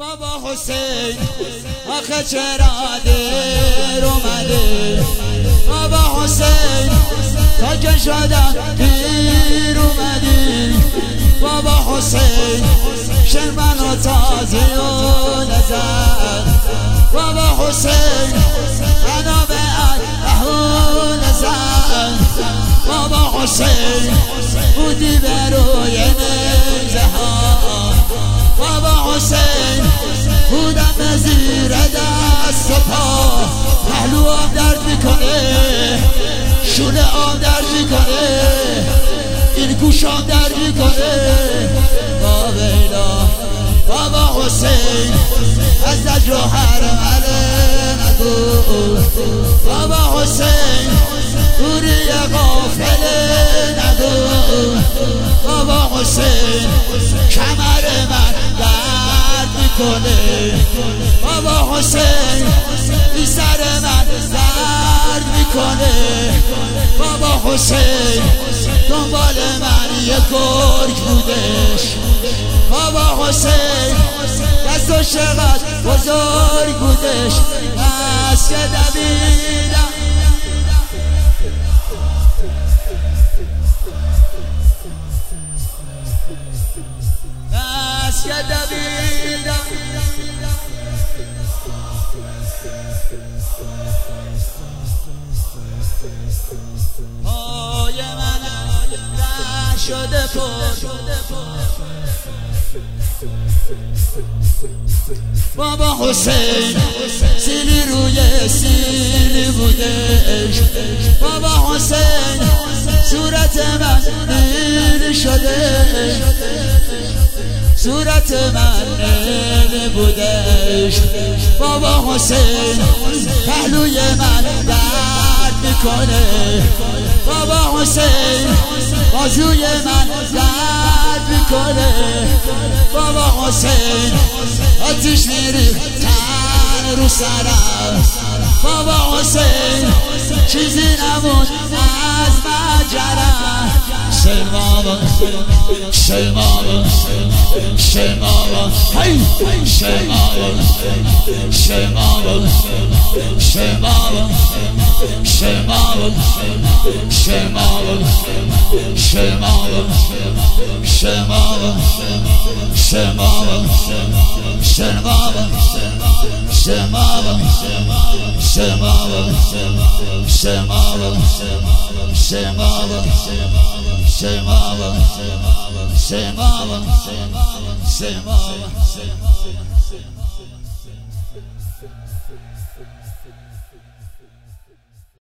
بابا حسین آخه چرا دیر اومدی؟ بابا حسین تا که شدم دیر اومدی. بابا حسین شرمن و تازی و نزد. بابا حسین انا به اهو نزد. بابا حسین بودی بروی نیزه ها. بابا حسین بودم زیر دست و پا. پهلو آب درد میکنه، شونه آب درد میکنه، این گوش آب درد میکنه. باویلا بابا حسین از زجر و حرمله نگو. بابا حسین دوری غافله نگو. بابا حسین کمر من درد میکنه. بابا حسین بی سر من درد میکنه. بابا حسین دنبال من یک گرگ بودش. بابا حسین دستش چقدر بزرگ بودش. بس که دویدم بس که دویدم پای من ره شده پر. بابا حسین سیلی روی سیلی بودش. بابا حسین صورت من نیل شده، صورت من نیل بودش. بابا حسین پهلوی من درد میکنه. بابا حسین بازوی من درد میکنه. بابا حسین آتیش میریختن رو سرم. بابا حسین چیزی نمون از مجرم. شیماما شیماما شیماما هی شیماما شیماما شیماما شیماما شیماما شیماما شیماما شیماما شیماما شیماما شیماما شیماما شیماما شیماما شیماما شیماما